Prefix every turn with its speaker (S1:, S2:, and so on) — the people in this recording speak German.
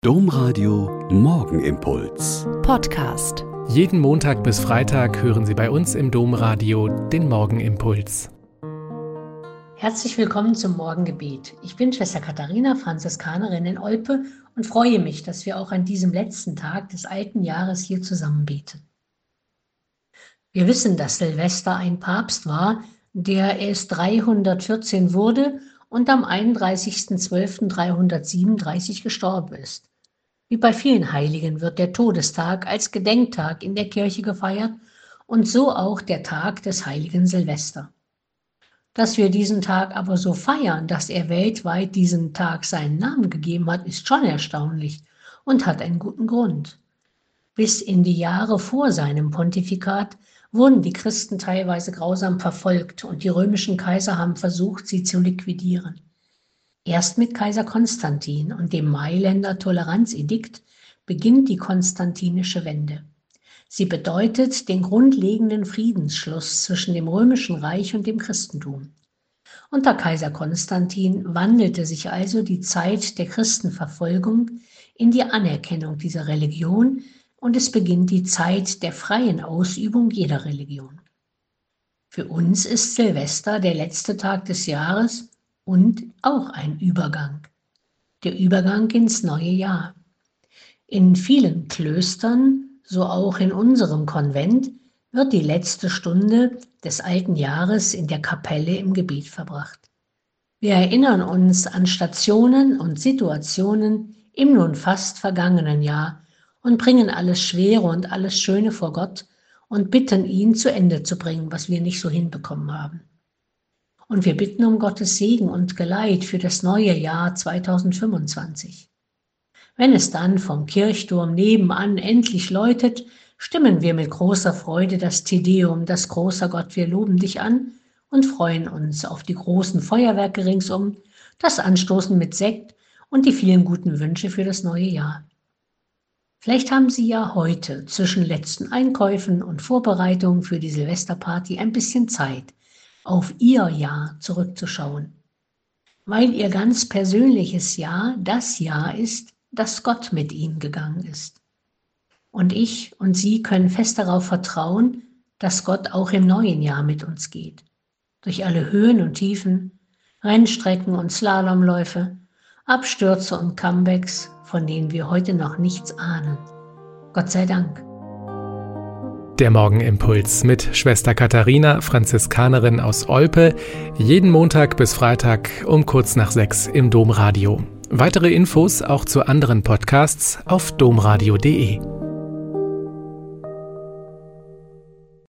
S1: Domradio Morgenimpuls
S2: Podcast.
S3: Jeden Montag bis Freitag hören Sie bei uns im Domradio den Morgenimpuls.
S4: Herzlich willkommen zum Morgengebet. Ich bin Schwester Katharina, Franziskanerin in Olpe und freue mich, dass wir auch an diesem letzten Tag des alten Jahres hier zusammen beten. Wir wissen, dass Silvester ein Papst war, der erst 314 wurde und am 31.12.337 gestorben ist. Wie bei vielen Heiligen wird der Todestag als Gedenktag in der Kirche gefeiert und so auch der Tag des heiligen Silvester. Dass wir diesen Tag aber so feiern, dass er weltweit diesen Tag seinen Namen gegeben hat, ist schon erstaunlich und hat einen guten Grund. Bis in die Jahre vor seinem Pontifikat wurden die Christen teilweise grausam verfolgt und die römischen Kaiser haben versucht, sie zu liquidieren. Erst mit Kaiser Konstantin und dem Mailänder Toleranzedikt beginnt die konstantinische Wende. Sie bedeutet den grundlegenden Friedensschluss zwischen dem Römischen Reich und dem Christentum. Unter Kaiser Konstantin wandelte sich also die Zeit der Christenverfolgung in die Anerkennung dieser Religion und es beginnt die Zeit der freien Ausübung jeder Religion. Für uns ist Silvester der letzte Tag des Jahres und auch ein Übergang. Der Übergang ins neue Jahr. In vielen Klöstern, so auch in unserem Konvent, wird die letzte Stunde des alten Jahres in der Kapelle im Gebet verbracht. Wir erinnern uns an Stationen und Situationen im nun fast vergangenen Jahr und bringen alles Schwere und alles Schöne vor Gott und bitten ihn, zu Ende zu bringen, was wir nicht so hinbekommen haben. Und wir bitten um Gottes Segen und Geleit für das neue Jahr 2025. Wenn es dann vom Kirchturm nebenan endlich läutet, stimmen wir mit großer Freude das Te Deum, das großer Gott, wir loben dich an und freuen uns auf die großen Feuerwerke ringsum, das Anstoßen mit Sekt und die vielen guten Wünsche für das neue Jahr. Vielleicht haben Sie ja heute zwischen letzten Einkäufen und Vorbereitungen für die Silvesterparty ein bisschen Zeit, auf Ihr Jahr zurückzuschauen, weil Ihr ganz persönliches Jahr das Jahr ist, dass Gott mit Ihnen gegangen ist. Und ich und Sie können fest darauf vertrauen, dass Gott auch im neuen Jahr mit uns geht. Durch alle Höhen und Tiefen, Rennstrecken und Slalomläufe, Abstürze und Comebacks, von denen wir heute noch nichts ahnen. Gott sei Dank.
S3: Der Morgenimpuls mit Schwester Katharina, Franziskanerin aus Olpe, jeden Montag bis Freitag um kurz nach 6 im Domradio. Weitere Infos auch zu anderen Podcasts auf domradio.de.